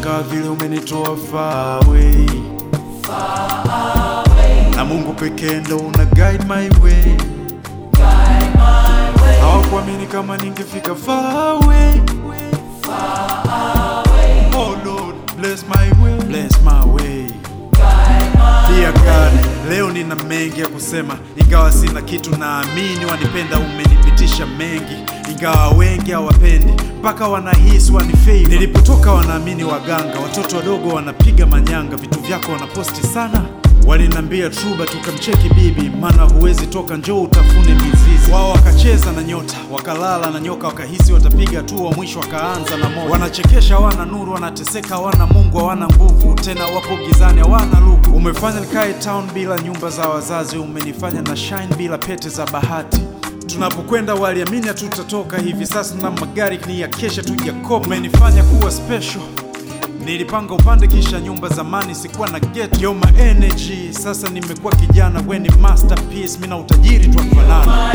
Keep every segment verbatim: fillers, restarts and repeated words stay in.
Wanashangaa vile umenitoa far away, far away. Na Mungu pekee ndo una guide my way, guide my way. Hawakuamini kama ningefika far away, far away. Oh Lord, bless my way, bless my way. Dear God, leo nina mengi ya kusema, ingawa sina kitu naamini wanipenda, umenipitisha mengi, ingawa wengi hawapendi, mpaka wanahisi wanifavor. Nilipotoka wanaamini waganga, watoto wadogo wanapiga manyanga, vitu vyako wanaposti sana. Walinambia truba tukamcheki bibi, mana huwezi toka njoo utafune mizizi. Wao wakacheza na nyota, wakalala na nyoka, wakahisi watapiga tu wa mwisho wakaanza na moto. Wanachekesha wana nuru, wanateseka wana Mungu, wana nguvu tena wapo gizani wana luku. Umefanya nikae town bila nyumba za wazazi, umenifanya na shine bila pete za bahati. Tunapokwenda waliamini tutatoka, hivi sasa na magari ni ya kesha tujakopa. Umenifanya kuwa special, nilipanga upande kisha nyumba zamani sikuwa na get. Yo my energy, sasa nimekuwa kijana, we ni masterpiece, mina utajiri tuafanana.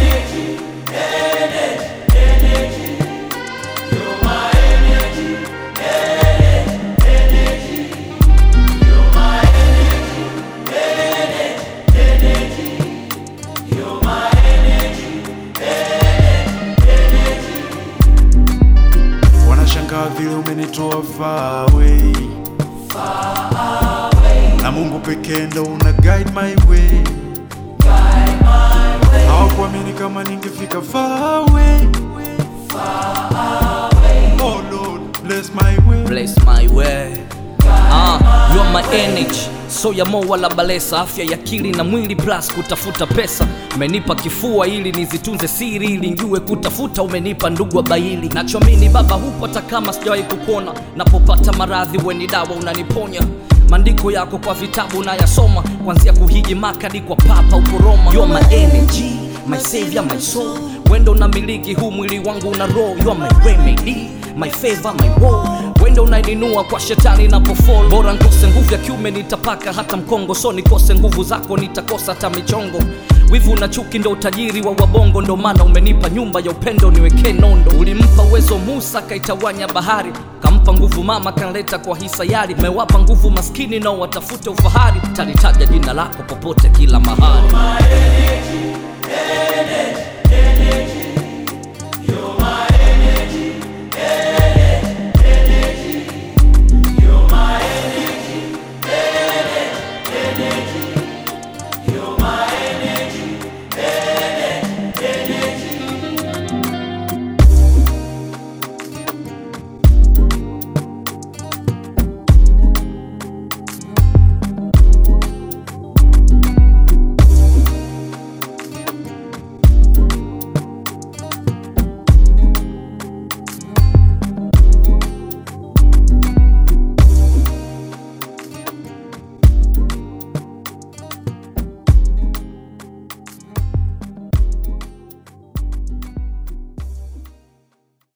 Wanashangaa vile umenitoa far away, far away. Na Mungu pekee ndo una guide my way, guide my way. Hawakuamini kama ningefika far away, far away. Oh Lord, bless my way, bless my way. Ah, you are my energy, so ya mo wala balesa, afya ya akili na mwili plus kutafuta pesa. Umenipa kifua ili nizitunze siri, ili njue kutafuta. Umenipa ndugu wa baili, nachoamini baba hupo hata kama sijawahi kukuona. Napopata maradhi we ni dawa unaniponya. Maandiko yako kwa vitabu na yasoma, kuanzia kuhiji Makadi kwa papa uko Roma. You are my energy, my savior, my soul. Wendo unamiliki huu mwili wangu una roho. You are my remedy, my favor, my woe. Wendo unaninua kwa shetani na pofol. Bora nkose nguvu ya kiume nitapaka hata mkongo, so nikose nguvu zako nitakosa hata michongo. Wivu na chuki ndo utajiri wa wabongo, ndo maana umenipa nyumba ya upendo niweke nondo. Ulimpa uwezo Musa kaitawanya bahari, kampa nguvu mama kanleta kwa hisayari. Mewapa nguvu maskini nao watafute ufahari, talitaja jina lako popote kila mahali. My energy, energy, energy.